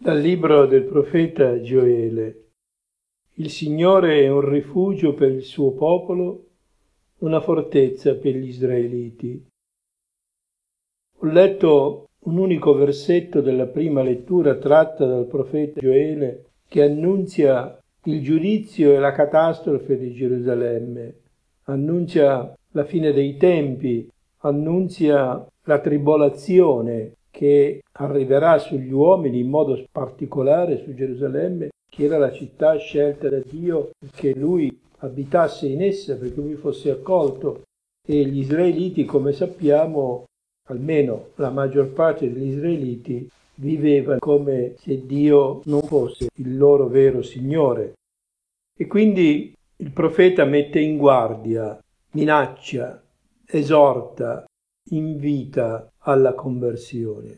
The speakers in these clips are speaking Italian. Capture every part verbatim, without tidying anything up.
Dal libro del profeta Gioele. Il Signore è un rifugio per il suo popolo, una fortezza per gli israeliti. Ho letto un unico versetto della prima lettura tratta dal profeta Gioele che annunzia il giudizio e la catastrofe di Gerusalemme, annuncia la fine dei tempi, annunzia la tribolazione che arriverà sugli uomini, in modo particolare su Gerusalemme, che era la città scelta da Dio perché lui abitasse in essa, perché lui fosse accolto. E gli israeliti, come sappiamo, almeno la maggior parte degli israeliti, viveva come se Dio non fosse il loro vero Signore. E quindi il profeta mette in guardia, minaccia, esorta, invita alla conversione.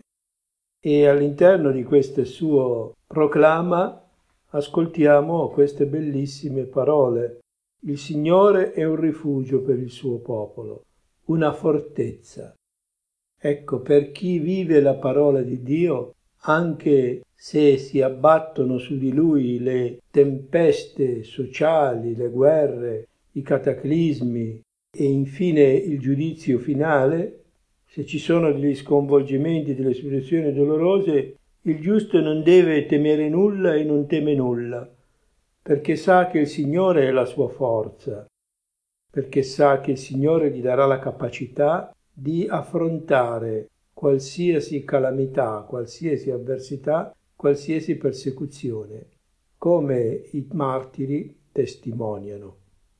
E all'interno di questo suo proclama ascoltiamo queste bellissime parole. Il Signore è un rifugio per il suo popolo, una fortezza. Ecco, per chi vive la parola di Dio, anche se si abbattono su di lui le tempeste sociali, le guerre, i cataclismi e infine il giudizio finale, se ci sono degli sconvolgimenti, delle situazioni dolorose, il giusto non deve temere nulla e non teme nulla, perché sa che il Signore è la sua forza, perché sa che il Signore gli darà la capacità di affrontare qualsiasi calamità, qualsiasi avversità, qualsiasi persecuzione, come i martiri testimoniano.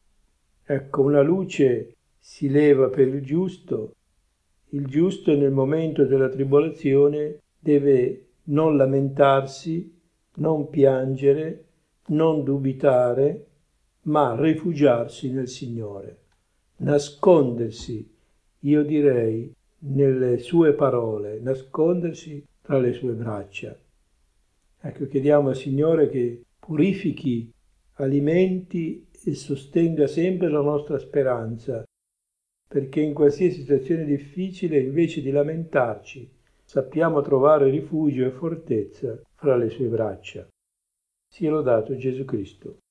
Ecco, una luce si leva per il giusto. Il giusto nel momento della tribolazione deve non lamentarsi, non piangere, non dubitare, ma rifugiarsi nel Signore, nascondersi, io direi, nelle sue parole, nascondersi tra le sue braccia. Ecco, chiediamo al Signore che purifichi, alimenti e sostenga sempre la nostra speranza, perché in qualsiasi situazione difficile, invece di lamentarci, sappiamo trovare rifugio e fortezza fra le sue braccia. Sia lodato Gesù Cristo.